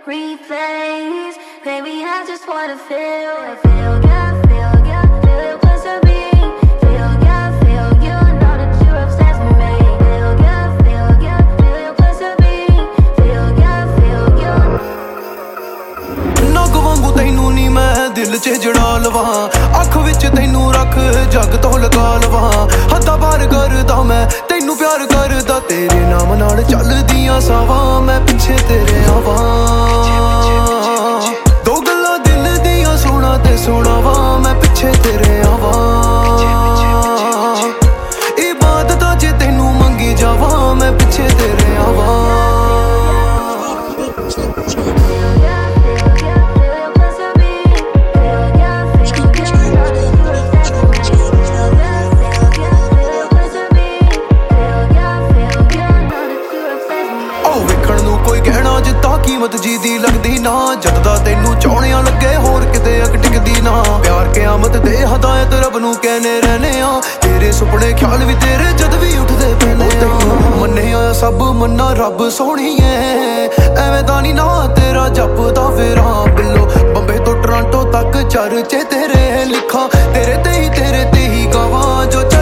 replays. Baby, I just wanna feel it was a being. Feel you, know that you're obsessed with me. Feel it was a being. Feel you. ਨਗ ਵਾਂਗੂ ਤੈਨੂੰ ਨੀ ਮੈਂ ਦਿਲ 'ਚ ਜੜਾ ਲਵਾਂ, ਅੱਖ ਵਿੱਚ ਤੈਨੂੰ ਰੱਖ ਜੱਗ ਤੋਂ ਲਗਾ ਲਵਾਂ। ਹੱਦਾਂ ਪਾਰ ਕਰਦਾ ਮੈਂ ਤੈਨੂੰ ਪਿਆਰ ਕਰਦਾ, ਤੇਰੇ ਨਾਮ ਨਾਲ ਚੱਲਦੀਆਂ ਸਾਵਾਂ ਮੈਂ ਪਿੱਛੇ ਤੇਰੇ ਆਵਾਂ। ਦੋ ਗੱਲਾਂ ਦਿਲ ਦੀਆਂ ਸੁਣਾ ਤੇ ਸੁਣਾਵਾਂ ਮੈਂ ਪਿੱਛੇ ਤੇਰੇ ਆਵਾਂ। ਇਬਾਦਤਾਂ 'ਚ ਤੈਨੂੰ ਮੰਗੀ ਜਾਵਾਂ ਮੈਂ ਪਿੱਛੇ ਤੇਰੇ ਆਵਾਂ। ਕੋਈ ਕਹਿਣਾ ਜਿੱਦਾਂ ਕੀਮਤ ਜੀ ਦੀ ਲੱਗਦੀ ਨਾ, ਜਦ ਦਾ ਤੈਨੂੰ ਚਾਹੁਣਿਆਂ ਲੱਗੇ ਹੋਰ ਕਿਤੇ ਅਕ ਟਿਕਦੀ ਨਾ। ਪਿਆਰ ਕਿਆਮਤ ਦੇ ਹਦਾਇਤ ਰੱਬ ਨੂੰ ਕਹਿੰਦੇ ਰਹਿੰਦੇ ਆ, ਤੇਰੇ ਸੁਪਨੇ ਖਿਆਲ ਵੀ ਤੇਰੇ ਜਦ ਵੀ ਉੱਠਦੇ ਪੈਨੇ ਆ। ਮੰਨਿਆ ਸਭ ਮੰਨਾ ਰੱਬ ਸੋਹਣੀਏ, ਐਵੇਂ ਤਾਂ ਨੀ ਨਾ ਤੇਰਾ ਜਪਦਾ ਫੇਰਾਂ। ਬਿੱਲੋ ਬੰਬੇ ਤੋਂ ਟੋਰਾਂਟੋ ਤੱਕ ਚਰਚੇ ਤੇਰੇ ਲਿਖਾਂ, ਤੇਰੇ ਤੇ ਹੀ ਗਾਵਾਂ ਜੋ